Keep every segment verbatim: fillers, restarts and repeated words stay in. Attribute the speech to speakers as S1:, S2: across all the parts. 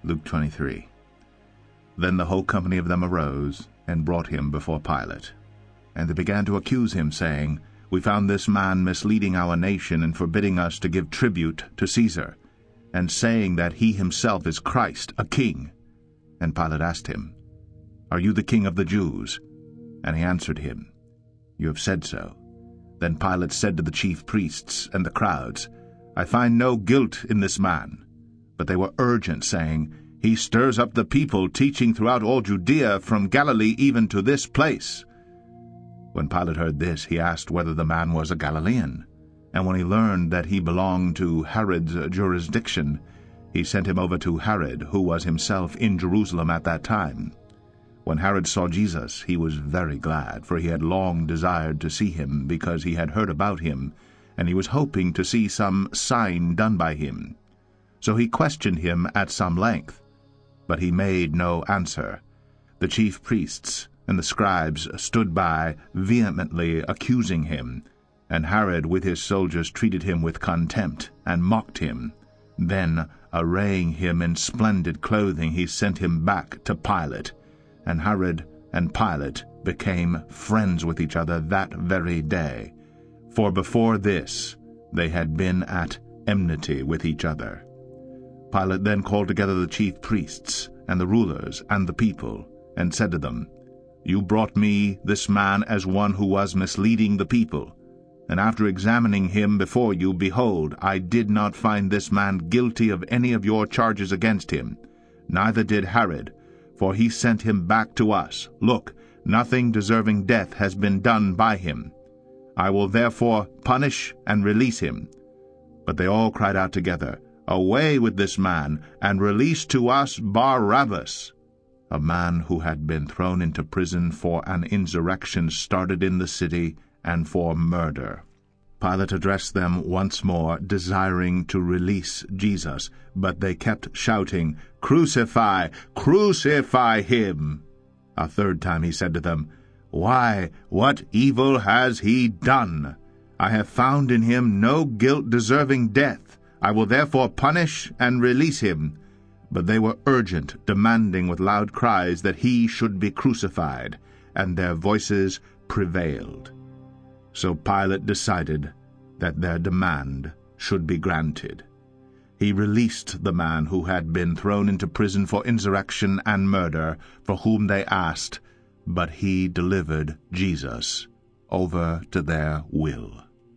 S1: Luke twenty-three. Then the whole company of them arose, and brought him before Pilate. And they began to accuse him, saying, We found this man misleading our nation, and forbidding us to give tribute to Caesar, and saying that he himself is Christ, a king. And Pilate asked him, Are you the king of the Jews? And he answered him, You have said so. Then Pilate said to the chief priests and the crowds, I find no guilt in this man. But they were urgent, saying, He stirs up the people, teaching throughout all Judea, from Galilee even to this place. When Pilate heard this, he asked whether the man was a Galilean. And when he learned that he belonged to Herod's jurisdiction, he sent him over to Herod, who was himself in Jerusalem at that time. When Herod saw Jesus, he was very glad, for he had long desired to see him, because he had heard about him, and he was hoping to see some sign done by him. So he questioned him at some length, but he made no answer. The chief priests and the scribes stood by, vehemently accusing him, and Herod with his soldiers treated him with contempt, and mocked him. Then, arraying him in splendid clothing, he sent him back to Pilate. And Herod and Pilate became friends with each other that very day, for before this they had been at enmity with each other. Pilate then called together the chief priests and the rulers and the people, and said to them, You brought me this man as one who was misleading the people, and after examining him before you, behold, I did not find this man guilty of any of your charges against him, neither did Herod, for he sent him back to us. Look, nothing deserving death has been done by him. I will therefore punish and release him. But they all cried out together, Away with this man, and release to us Barabbas, a man who had been thrown into prison for an insurrection started in the city, and for murder. Pilate addressed them once more, desiring to release Jesus, but they kept shouting, Crucify! Crucify him! A third time he said to them, Why, what evil has he done? I have found in him no guilt deserving death. I will therefore punish and release him. But they were urgent, demanding with loud cries that he should be crucified, and their voices prevailed. So Pilate decided that their demand should be granted. He released the man who had been thrown into prison for insurrection and murder, for whom they asked, but he delivered Jesus over to their will.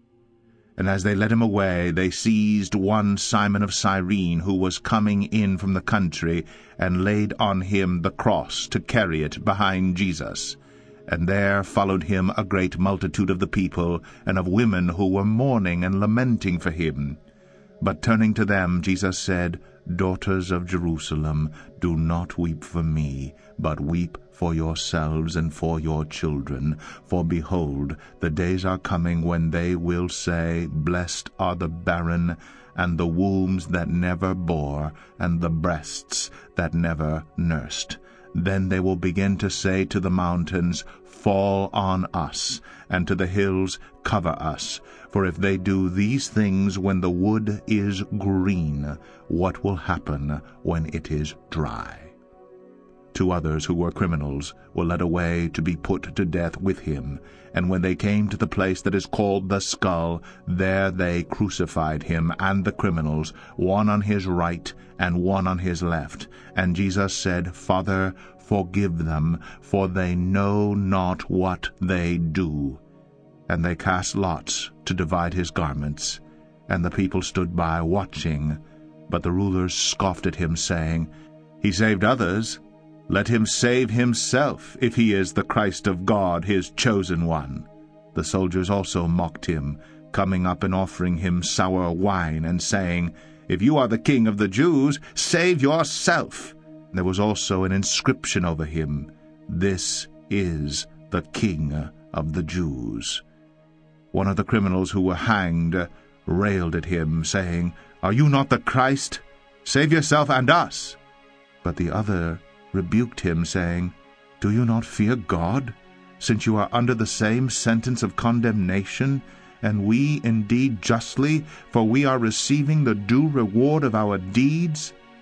S1: And as they led him away, they seized one Simon of Cyrene, who was coming in from the country, and laid on him the cross to carry it behind Jesus. And there followed him a great multitude of the people, and of women who were mourning and lamenting for him. But turning to them, Jesus said, Daughters of Jerusalem, do not weep for me, but weep for yourselves and for your children. For behold, the days are coming when they will say, Blessed are the barren, and the wombs that never bore, and the breasts that never nursed. Then they will begin to say to the mountains, Fall on us, and to the hills, Cover us. For if they do these things when the wood is green, what will happen when it is dry? Two others who were criminals were led away to be put to death with him, and when they came to the place that is called the Skull, there they crucified him and the criminals, one on his right and one on his left. And Jesus said, Father, forgive them, for they know not what they do. And they cast lots to divide his garments, and the people stood by watching. But the rulers scoffed at him, saying, He saved others. Let him save himself, if he is the Christ of God, his chosen one. The soldiers also mocked him, coming up and offering him sour wine, and saying, If you are the king of the Jews, save yourself. There was also an inscription over him, This is the King of the Jews. One of the criminals who were hanged railed at him, saying, Are you not the Christ? Save yourself and us. But the other rebuked him, saying, Do you not fear God, since you are under the same sentence of condemnation, and we indeed justly, for we are receiving the due reward of our deeds?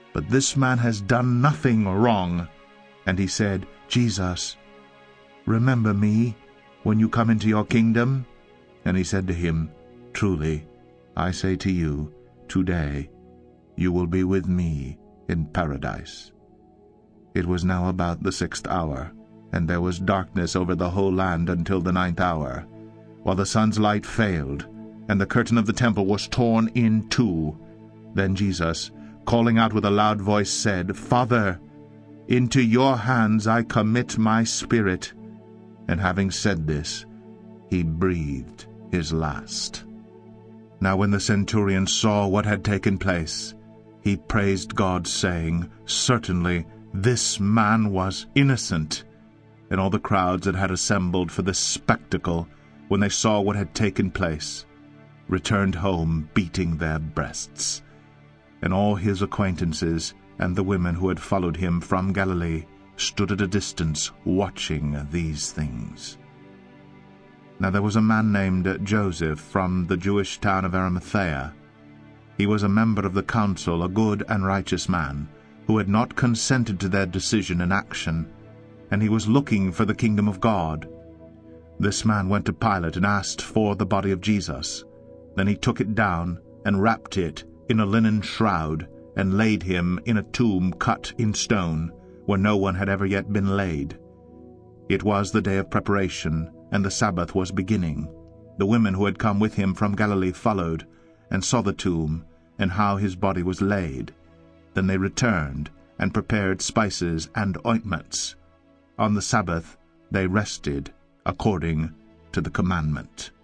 S1: but this man has done nothing wrong. And he said, Jesus, remember me when you come into your kingdom. And he said to him, Truly, I say to you, today you will be with me in paradise. It was now about the sixth hour, and there was darkness over the whole land until the ninth hour, while the sun's light failed, and the curtain of the temple was torn in two. Then Jesus, calling out with a loud voice, said, Father, into your hands I commit my spirit. And having said this, he breathed his last. Now when the centurion saw what had taken place, he praised God, saying, Certainly this man was innocent. And all the crowds that had assembled for this spectacle, when they saw what had taken place, returned home beating their breasts. And all his acquaintances and the women who had followed him from Galilee stood at a distance watching these things. Now there was a man named Joseph from the Jewish town of Arimathea. He was a member of the council, a good and righteous man, who had not consented to their decision and action, and he was looking for the kingdom of God. This man went to Pilate and asked for the body of Jesus. Then he took it down and wrapped it in a linen shroud and laid him in a tomb cut in stone, where no one had ever yet been laid. It was the day of preparation, and the Sabbath was beginning. The women who had come with him from Galilee followed, and saw the tomb, and how his body was laid. Then they returned, and prepared spices and ointments. On the Sabbath they rested according to the commandment.